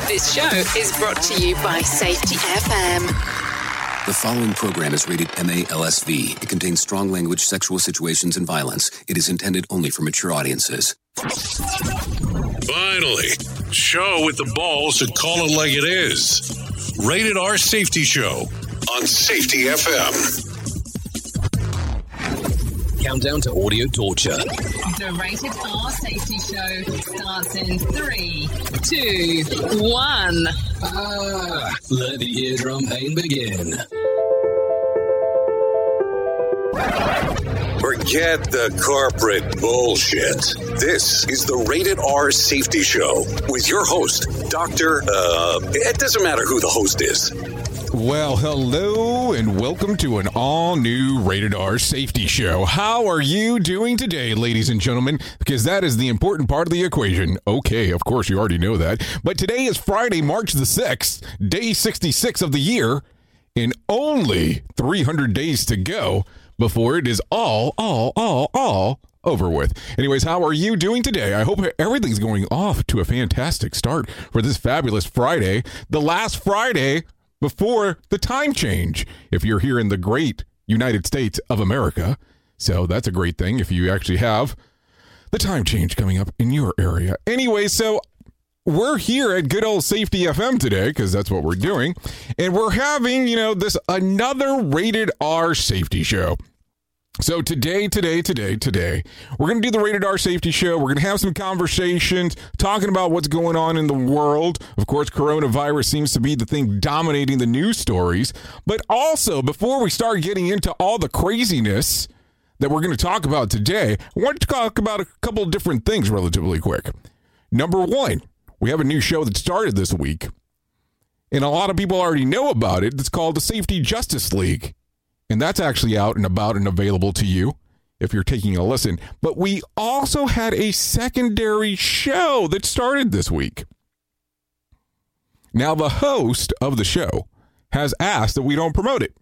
This show is brought to you by Safety FM. The following program is rated MALSV. It contains strong language, sexual situations, and violence. It is intended only for mature audiences. Finally, show with the balls to call it like it is. Rated R Safety Show on Safety FM. Countdown to audio torture. The Rated R Safety Show starts in 3, 2, 1. Let the eardrum pain begin. Forget the corporate bullshit. This is the Rated R Safety Show with your host, it doesn't matter who the host is. Well, hello and welcome to an all-new Rated R Safety Show. How are you doing today, ladies and gentlemen? Because that is the important part of the equation. Okay, of course, you already know that. But today is Friday, March the 6th, day 66 of the year, and only 300 days to go before it is all over with. Anyways, how are you doing today? I hope everything's going off to a fantastic start for this fabulous Friday, the last Friday before the time change, if you're here in the great United States of America. So that's a great thing if you actually have the time change coming up in your area. Anyway, so we're here at good old Safety FM today, because that's what we're doing. And we're having, this another Rated R Safety Show. So today, we're going to do the Rated R Safety Show. We're going to have some conversations talking about what's going on in the world. Of course, coronavirus seems to be the thing dominating the news stories. But also, before we start getting into all the craziness that we're going to talk about today, I want to talk about a couple of different things relatively quick. Number one, we have a new show that started this week, and a lot of people already know about it. It's called the Safety Justice League. And that's actually out and about and available to you if you're taking a listen. But we also had a secondary show that started this week. Now, the host of the show has asked that we don't promote it.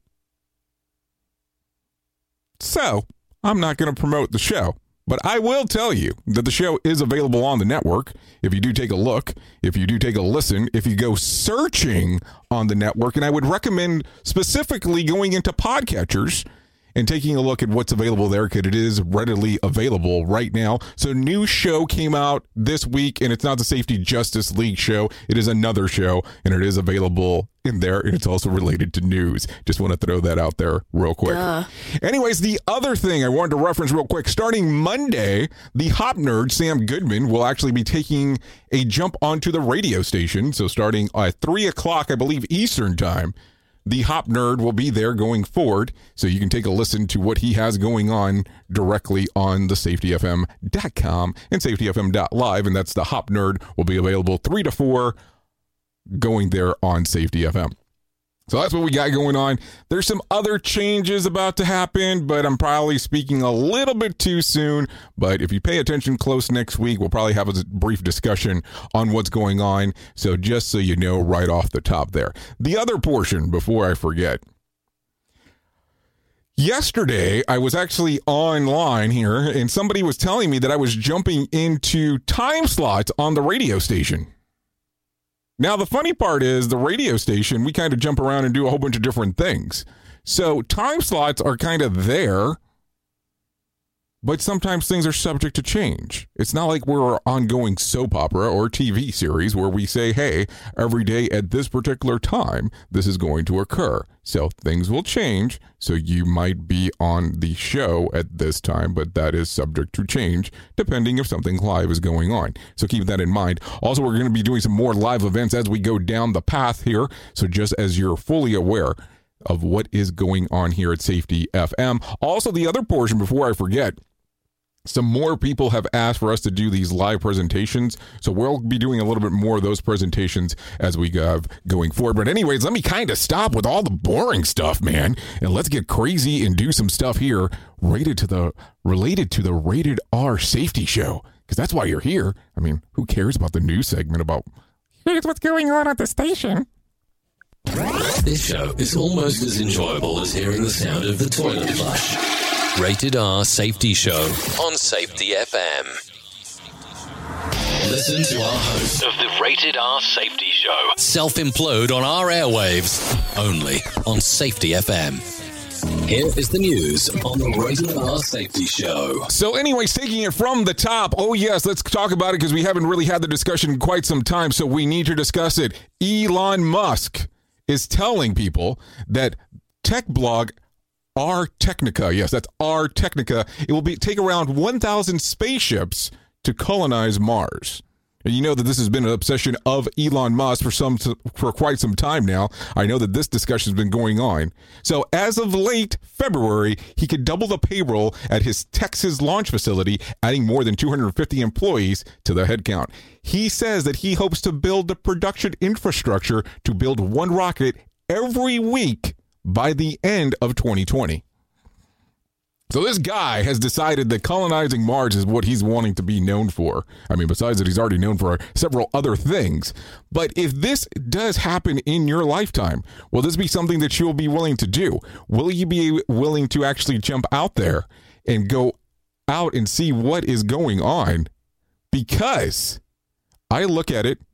So, I'm not going to promote the show. But I will tell you that the show is available on the network. If you do take a look, if you do take a listen, if you go searching on the network, and I would recommend specifically going into podcatchers and taking a look at what's available there, because it is readily available right now. So new show came out this week, and it's not the Safety Justice League show. It is another show, and it is available in there, and it's also related to news. Just want to throw that out there real quick. Anyways, the other thing I wanted to reference real quick, starting Monday, the Hop Nerd, Sam Goodman, will actually be taking a jump onto the radio station. So starting at 3 o'clock, I believe, Eastern time, the Hop Nerd will be there going forward, so you can take a listen to what he has going on directly on the safetyfm.com and safetyfm.live, and that's the Hop Nerd will be available 3 to 4 going there on Safety FM. So that's what we got going on. There's some other changes about to happen, but I'm probably speaking a little bit too soon. But if you pay attention close next week, we'll probably have a brief discussion on what's going on. So just so you know right off the top there. The other portion, before I forget. Yesterday, I was actually online here, and somebody was telling me that I was jumping into time slots on the radio station. Now, the funny part is the radio station, we kind of jump around and do a whole bunch of different things. So time slots are kind of there, but sometimes things are subject to change. It's not like we're an ongoing soap opera or TV series where we say, hey, every day at this particular time, this is going to occur. So things will change. So you might be on the show at this time, but that is subject to change depending if something live is going on. So keep that in mind. Also, we're going to be doing some more live events as we go down the path here. So just as you're fully aware of what is going on here at Safety FM. Also, the other portion, before I forget, some more people have asked for us to do these live presentations, so we'll be doing a little bit more of those presentations as we go going forward. But anyways, let me kind of stop with all the boring stuff, man, and let's get crazy and do some stuff here related to the Rated R Safety Show, because that's why you're here. I mean, who cares about the news segment about here's what's going on at the station? This show is almost as enjoyable as hearing the sound of the toilet flush. Rated R Safety Show on Safety FM. Listen to our host Of the Rated R Safety Show. self-implode on our airwaves, only on Safety FM. Here is the news on the Rated R Safety Show. So anyways, taking it from the top, oh yes, let's talk about it because we haven't really had the discussion in quite some time, so we need to discuss it. Elon Musk is telling people that tech blog R Technica, yes, that's R Technica, it will take around 1,000 spaceships to colonize Mars. And you know that this has been an obsession of Elon Musk for quite some time now. I know that this discussion has been going on. So as of late February, he could double the payroll at his Texas launch facility, adding more than 250 employees to the headcount. He says that he hopes to build the production infrastructure to build one rocket every week by the end of 2020. So this guy has decided that colonizing Mars is what he's wanting to be known for. I mean, besides that, he's already known for several other things. But if this does happen in your lifetime, will this be something that you'll be willing to do? Will you be willing to actually jump out there and go out and see what is going on? Because I look at it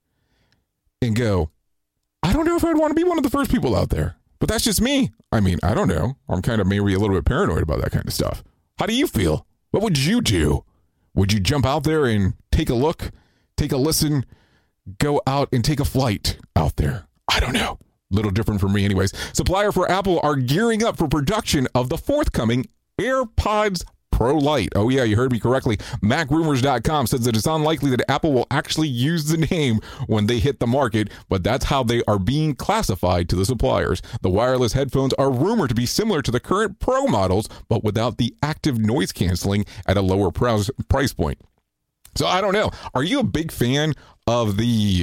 and go, I don't know if I'd want to be one of the first people out there. But that's just me. I mean, I don't know. I'm kind of maybe a little bit paranoid about that kind of stuff. How do you feel? What would you do? Would you jump out there and take a look, take a listen, go out and take a flight out there? I don't know. Little different for me anyways. Supplier for Apple are gearing up for production of the forthcoming AirPods Pro Lite. Oh yeah, you heard me correctly. MacRumors.com says that it's unlikely that Apple will actually use the name when they hit the market, but that's how they are being classified to the suppliers. The wireless headphones are rumored to be similar to the current Pro models, but without the active noise canceling at a lower price point. So I don't know. Are you a big fan of the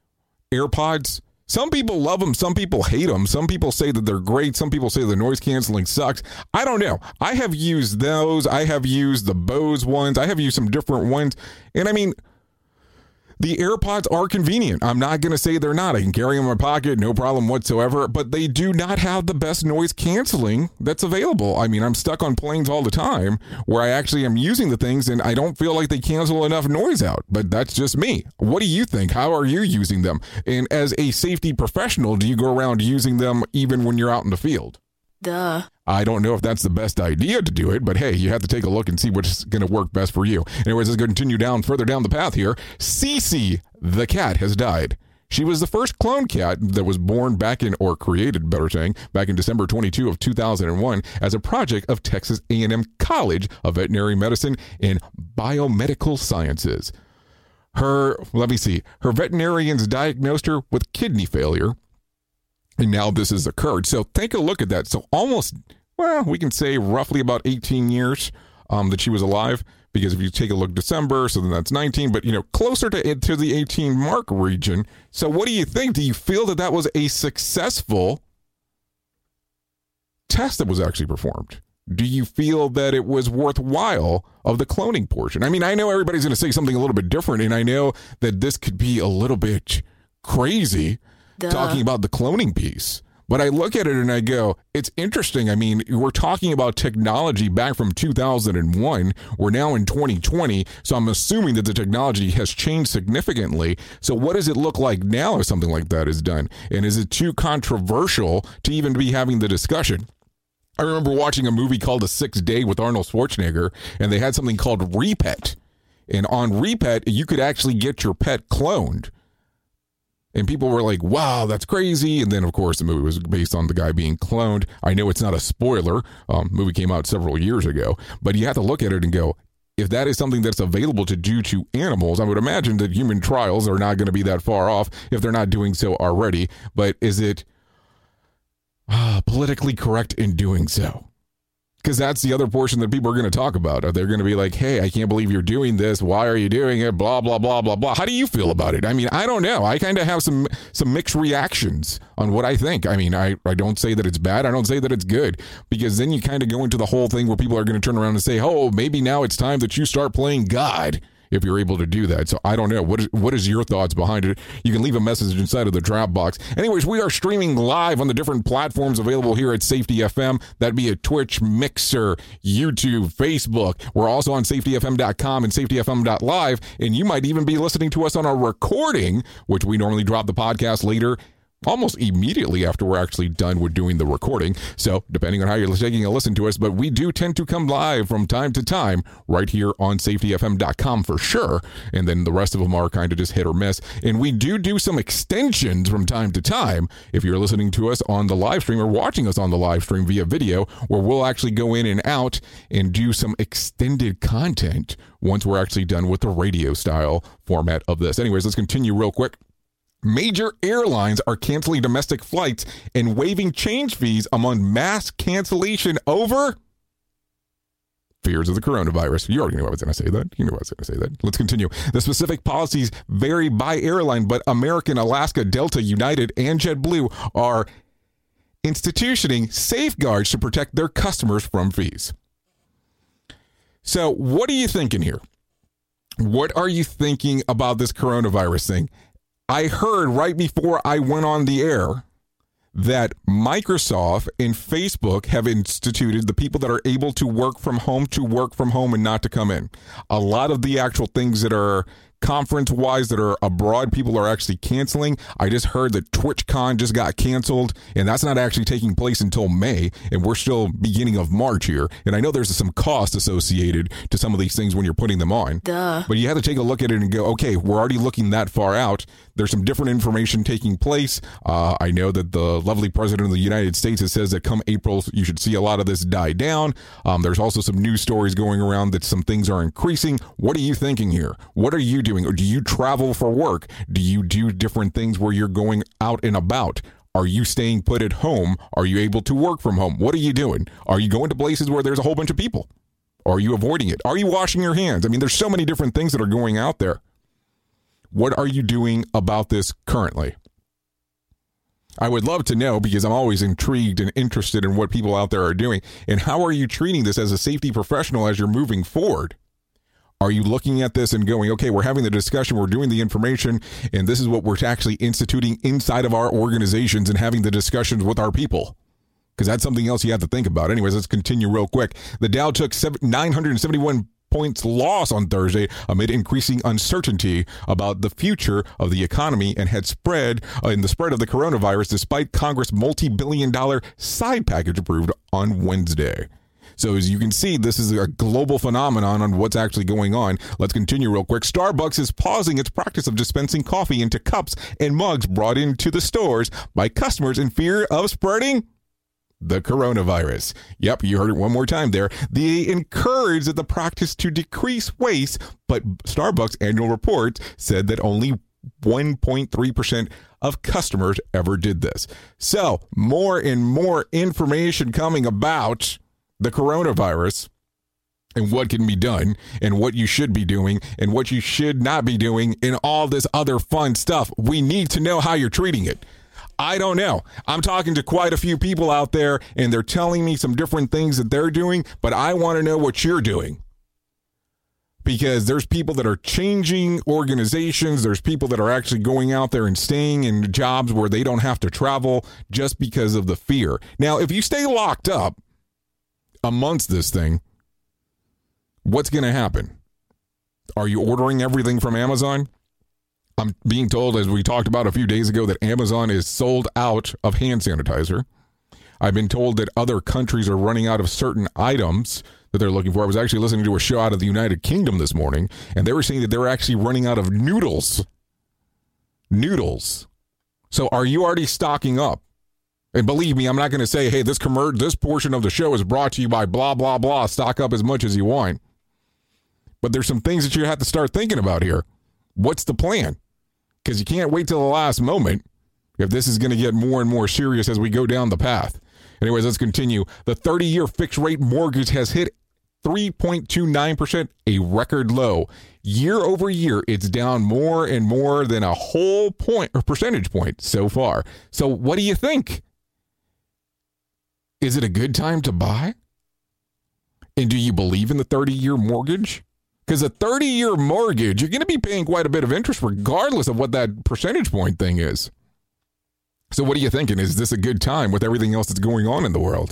AirPods? Some people love them. Some people hate them. Some people say that they're great. Some people say the noise canceling sucks. I don't know. I have used those. I have used the Bose ones. I have used some different ones. And I mean, the AirPods are convenient. I'm not going to say they're not. I can carry them in my pocket, no problem whatsoever. But they do not have the best noise canceling that's available. I mean, I'm stuck on planes all the time where I actually am using the things and I don't feel like they cancel enough noise out. But that's just me. What do you think? How are you using them? And as a safety professional, do you go around using them even when you're out in the field? Duh. I don't know if that's the best idea to do it, but hey, you have to take a look and see what's going to work best for you. Anyways, let's continue further down the path here. Cece the cat has died. She was the first clone cat that was born created, back in December 22 of 2001 as a project of Texas A&M College of Veterinary Medicine and Biomedical Sciences. Her veterinarians diagnosed her with kidney failure. And now this has occurred. So take a look at that. So we can say roughly about 18 years that she was alive. Because if you take a look December, so then that's 19. But, closer to the 18 mark region. So what do you think? Do you feel that that was a successful test that was actually performed? Do you feel that it was worthwhile of the cloning portion? I mean, I know everybody's going to say something a little bit different. And I know that this could be a little bit crazy. Duh. Talking about the cloning piece. But I look at it and I go, it's interesting. I mean, we're talking about technology back from 2001. We're now in 2020. So I'm assuming that the technology has changed significantly. So what does it look like now if something like that is done? And is it too controversial to even be having the discussion? I remember watching a movie called The Sixth Day with Arnold Schwarzenegger, and they had something called Repet. And on Repet, you could actually get your pet cloned. And people were like, wow, that's crazy. And then, of course, the movie was based on the guy being cloned. I know it's not a spoiler. Movie came out several years ago. But you have to look at it and go, if that is something that's available to do to animals, I would imagine that human trials are not going to be that far off if they're not doing so already. But is it politically correct in doing so? Because that's the other portion that people are going to talk about. They're going to be like, hey, I can't believe you're doing this. Why are you doing it? Blah, blah, blah, blah, blah. How do you feel about it? I mean, I don't know. I kind of have some mixed reactions on what I think. I mean, I don't say that it's bad. I don't say that it's good. Because then you kind of go into the whole thing where people are going to turn around and say, oh, maybe now it's time that you start playing God if you're able to do that. So I don't know. What is your thoughts behind it? You can leave a message inside of the drop box. Anyways, we are streaming live on the different platforms available here at Safety FM. That'd be at Twitch, Mixer, YouTube, Facebook. We're also on safetyfm.com and safetyfm.live. And you might even be listening to us on a recording, which we normally drop the podcast later, almost immediately after we're actually done with doing the recording. So depending on how you're taking a listen to us, but we do tend to come live from time to time right here on safetyfm.com for sure. And then the rest of them are kind of just hit or miss. And we do some extensions from time to time. If you're listening to us on the live stream or watching us on the live stream via video, where we'll actually go in and out and do some extended content once we're actually done with the radio style format of this. Anyways, let's continue real quick. Major airlines are canceling domestic flights and waiving change fees among mass cancellation over fears of the coronavirus. You already knew I was going to say that. You knew I was going to say that. Let's continue. The specific policies vary by airline, but American, Alaska, Delta, United, and JetBlue are institutioning safeguards to protect their customers from fees. So what are you thinking here? What are you thinking about this coronavirus thing? I heard right before I went on the air that Microsoft and Facebook have instituted the people that are able to work from home and not to come in. A lot of the actual things that are conference-wise that are abroad, people are actually canceling. I just heard that TwitchCon just got canceled, and that's not actually taking place until May, and we're still beginning of March here. And I know there's some cost associated to some of these things when you're putting them on. Duh. But you have to take a look at it and go, okay, we're already looking that far out. There's some different information taking place. I know that the lovely president of the United States has says that come April, you should see a lot of this die down. There's also some news stories going around that some things are increasing. What are you thinking here? What are you doing? Or do you travel for work? Do you do different things where you're going out and about? Are you staying put at home? Are you able to work from home? What are you doing? Are you going to places where there's a whole bunch of people? Are you avoiding it? Are you washing your hands? I mean, there's so many different things that are going out there. What are you doing about this currently? I would love to know, because I'm always intrigued and interested in what people out there are doing. And how are you treating this as a safety professional as you're moving forward? Are you looking at this and going, okay, we're having the discussion, we're doing the information, and this is what we're actually instituting inside of our organizations and having the discussions with our people? Because that's something else you have to think about. Anyways, let's continue real quick. The Dow took 971 points loss on Thursday amid increasing uncertainty about the future of the economy and had spread in the spread of the coronavirus despite Congress' multi-billion-dollar side package approved on Wednesday. So as you can see, this is a global phenomenon on what's actually going on. Let's continue real quick. Starbucks is pausing its practice of dispensing coffee into cups and mugs brought into the stores by customers in fear of spreading the coronavirus. Yep, you heard it one more time there. They encourage the practice to decrease waste, but Starbucks' annual report said that only 1.3% of customers ever did this. So, more and more information coming about the coronavirus and what can be done and what you should be doing and what you should not be doing and all this other fun stuff. We need to know how you're treating it. I don't know. I'm talking to quite a few people out there, and they're telling me some different things that they're doing, but I want to know what you're doing. Because there's people that are changing organizations. There's people that are actually going out there and staying in jobs where they don't have to travel just because of the fear. Now, if you stay locked up amongst this thing, what's going to happen? Are you ordering everything from Amazon? I'm being told, as we talked about a few days ago, that Amazon is sold out of hand sanitizer. I've been told that other countries are running out of certain items that they're looking for. I was actually listening to a show out of the United Kingdom this morning, and they were saying that they're actually running out of noodles. Noodles. So are you already stocking up? And believe me, I'm not going to say, hey, this portion of the show is brought to you by blah, blah, blah. Stock up as much as you want. But there's some things that you have to start thinking about here. What's the plan? Because you can't wait till the last moment if this is going to get more and more serious as we go down the path. Anyways, let's continue. The 30-year fixed rate mortgage has hit 3.29%, a record low. Year over year, it's down more and more than a whole point or percentage point so far. So what do you think? Is it a good time to buy? And do you believe in the 30-year mortgage? Because a 30-year mortgage, you're going to be paying quite a bit of interest regardless of what that percentage point thing is. So what are you thinking? Is this a good time with everything else that's going on in the world?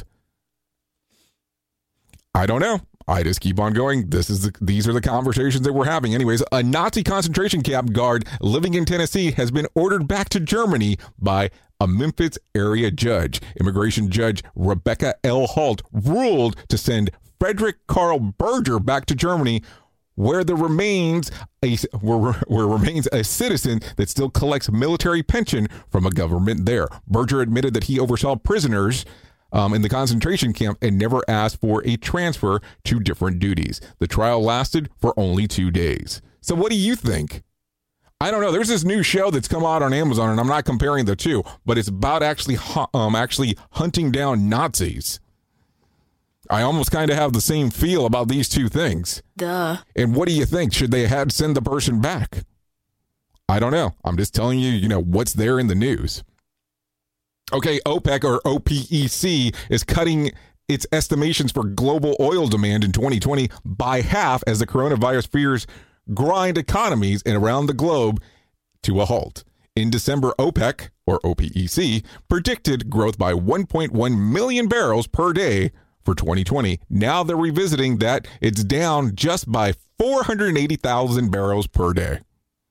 I don't know. I just keep on going. These are the conversations that we're having. Anyways, a Nazi concentration camp guard living in Tennessee has been ordered back to Germany by a Memphis area judge. Immigration judge Rebecca L. Halt ruled to send Frederick Karl Berger back to Germany, where remains a citizen that still collects military pension from a government there. Berger admitted that he oversaw prisoners in the concentration camp and never asked for a transfer to different duties. The trial lasted for only 2 days. So what do you think? I don't know. There's this new show that's come out on Amazon, and I'm not comparing the two, but it's about actually hunting down Nazis. I almost kind of have the same feel about these two things. Duh. And what do you think? Should they send the person back? I don't know. I'm just telling you, what's there in the news. Okay, OPEC or OPEC is cutting its estimations for global oil demand in 2020 by half as the coronavirus fears grind economies around the globe to a halt. In December, OPEC or OPEC predicted growth by 1.1 million barrels per day for 2020. Now they're revisiting that it's down just by 480,000 barrels per day.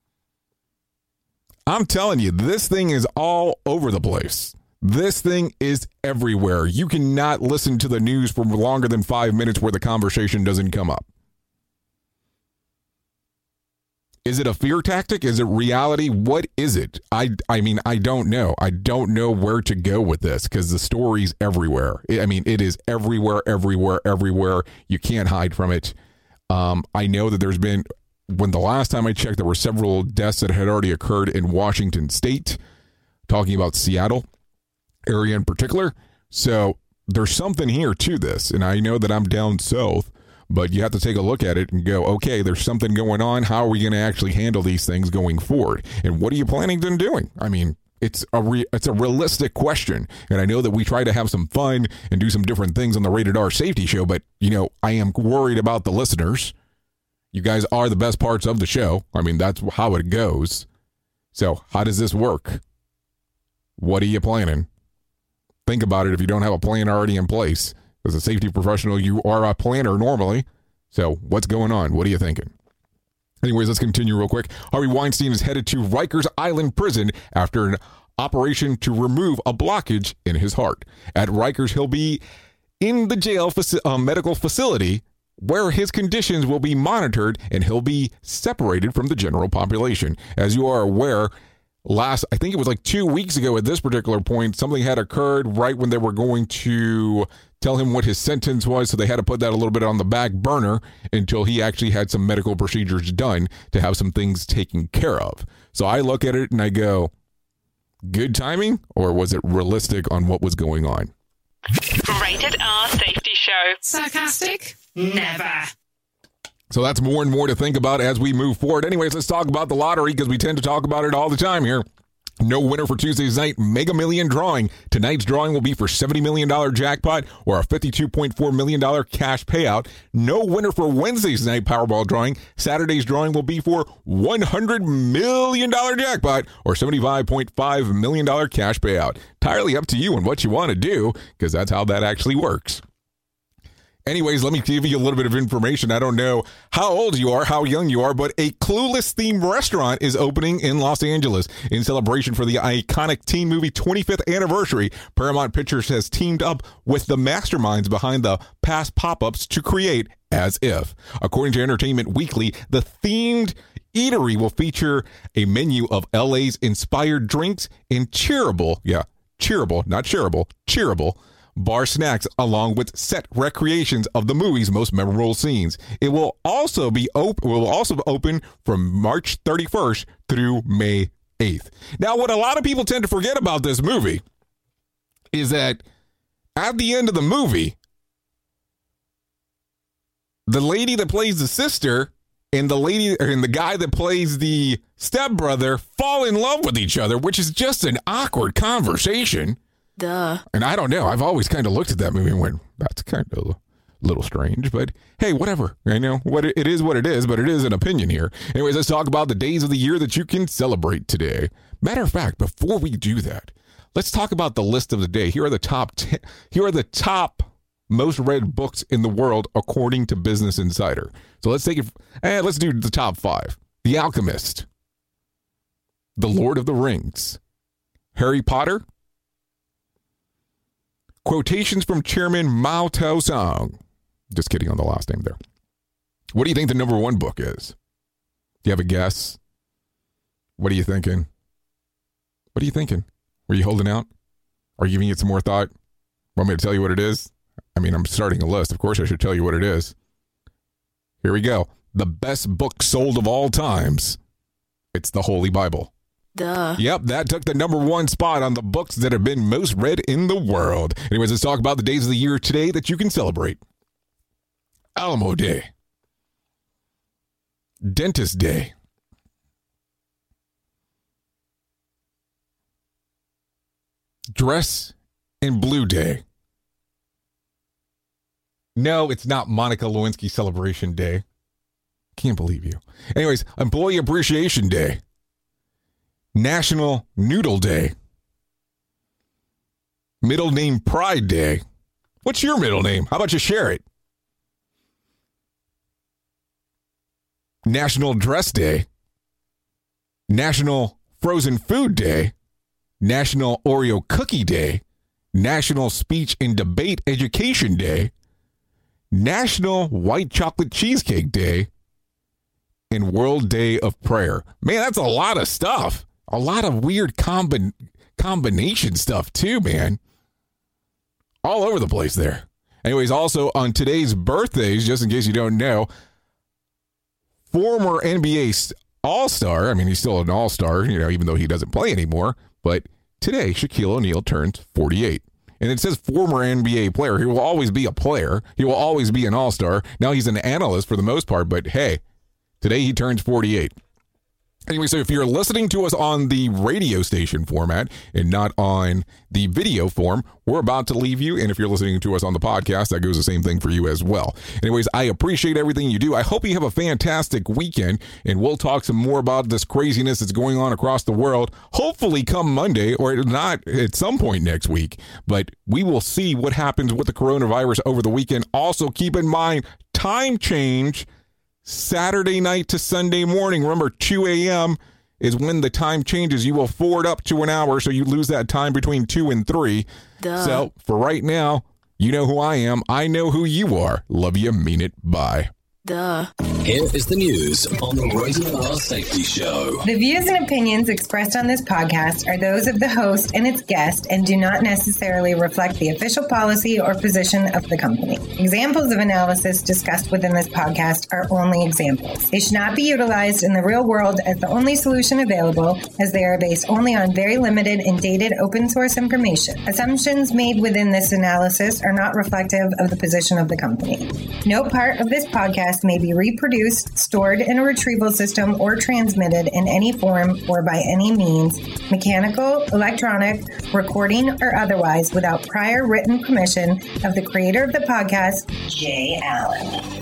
I'm telling you, this thing is all over the place. This thing is everywhere. You cannot listen to the news for longer than 5 minutes where the conversation doesn't come up. Is it a fear tactic? Is it reality? What is it? I mean, I don't know. I don't know where to go with this because the story's everywhere. I mean, it is everywhere. You can't hide from it. I know that there's been, when the last time I checked, there were several deaths that had already occurred in Washington State, talking about Seattle area in particular. So there's something here to this. And I know that I'm down south, but you have to take a look at it and go, okay, there's something going on. How are we going to actually handle these things going forward? And what are you planning on doing? I mean, it's a realistic question. And I know that we try to have some fun and do some different things on the Rated R Safety Show, but, I am worried about the listeners. You guys are the best parts of the show. I mean, that's how it goes. So how does this work? What are you planning? Think about it if you don't have a plan already in place. As a safety professional, you are a planner normally. So what's going on? What are you thinking? Anyways, let's continue real quick. Harvey Weinstein is headed to Rikers Island Prison after an operation to remove a blockage in his heart. At Rikers, he'll be in the jail medical facility where his conditions will be monitored and he'll be separated from the general population. As you are aware, I think it was like 2 weeks ago at this particular point, something had occurred right when they were going to tell him what his sentence was. So they had to put that a little bit on the back burner until he actually had some medical procedures done to have some things taken care of. So I look at it and I go, good timing, or was it realistic on what was going on? Rated R Safety Show. Sarcastic? Never. So that's more and more to think about as we move forward. Anyways, let's talk about the lottery because we tend to talk about it all the time here. No winner for Tuesday's night Mega Million drawing. Tonight's drawing will be for $70 million jackpot or a $52.4 million cash payout. No winner for Wednesday's night Powerball drawing. Saturday's drawing will be for $100 million jackpot or $75.5 million cash payout. Entirely up to you and what you want to do because that's how that actually works. Anyways, let me give you a little bit of information. I don't know how old you are, how young you are, but a Clueless themed restaurant is opening in Los Angeles. In celebration for the iconic teen movie 25th anniversary, Paramount Pictures has teamed up with the masterminds behind the past pop-ups to create As If. According to Entertainment Weekly, the themed eatery will feature a menu of LA's inspired drinks and cheerable, not cheerable, bar snacks along with set recreations of the movie's most memorable scenes. It will also be open from March 31st through May 8th. Now, what a lot of people tend to forget about this movie is that at the end of the movie, the lady that plays the sister and the guy that plays the stepbrother fall in love with each other, which is just an awkward conversation. Duh. And I don't know. I've always kind of looked at that movie and went, that's kind of A little strange, but hey, whatever. I know what it is, but it is an opinion here. Anyways, let's talk about the days of the year that you can celebrate today. Matter of fact, before we do that, let's talk about the list of the day. Here are the top 10. Here are the top most read books in the world according to Business Insider. So let's take it. Let's do the top 5. The Alchemist, The Lord of the Rings, Harry Potter, Quotations from Chairman Mao Tse-tung. Just kidding on the last name there. What do you think the number 1 book is? Do you have a guess? What are you thinking? What are you thinking? Were you holding out? Are you giving it some more thought? Want me to tell you what it is? I mean, I'm starting a list. Of course, I should tell you what it is. Here we go. The best book sold of all times. It's the Holy Bible. Duh. Yep, that took the number 1 spot on the books that have been most read in the world. Anyways, let's talk about the days of the year today that you can celebrate. Alamo Day. Dentist Day. Dress in Blue Day. No, it's not Monica Lewinsky Celebration Day. Can't believe you. Anyways, Employee Appreciation Day. National Noodle Day. Middle Name Pride Day. What's your middle name? How about you share it? National Dress Day. National Frozen Food Day. National Oreo Cookie Day. National Speech and Debate Education Day. National White Chocolate Cheesecake Day. And World Day of Prayer. Man, that's a lot of stuff. A lot of weird combination stuff too, man. All over the place there. Anyways, also on today's birthdays, just in case you don't know, former NBA All-Star, I mean, he's still an All-Star, even though he doesn't play anymore, but today, Shaquille O'Neal turns 48. And it says former NBA player. He will always be a player. He will always be an All-Star. Now he's an analyst for the most part, but hey, today he turns 48. Anyway, so if you're listening to us on the radio station format and not on the video form, we're about to leave you. And if you're listening to us on the podcast, that goes the same thing for you as well. Anyways, I appreciate everything you do. I hope you have a fantastic weekend, and we'll talk some more about this craziness that's going on across the world, hopefully come Monday, or not at some point next week. But we will see what happens with the coronavirus over the weekend. Also, keep in mind, time change. Saturday night to Sunday morning. Remember, 2 a.m. is when the time changes. You will forward up to an hour, so you lose that time between 2 and 3. Duh. So, for right now, you know who I am. I know who you are. Love you. Mean it. Bye. Duh. Here is the news on the Radio R Safety Show. The views and opinions expressed on this podcast are those of the host and its guest and do not necessarily reflect the official policy or position of the company. Examples of analysis discussed within this podcast are only examples. They should not be utilized in the real world as the only solution available, as they are based only on very limited and dated open source information. Assumptions made within this analysis are not reflective of the position of the company. No part of this podcast may be reproduced, stored in a retrieval system, or transmitted in any form or by any means, mechanical, electronic, recording, or otherwise, without prior written permission of the creator of the podcast, Jay Allen.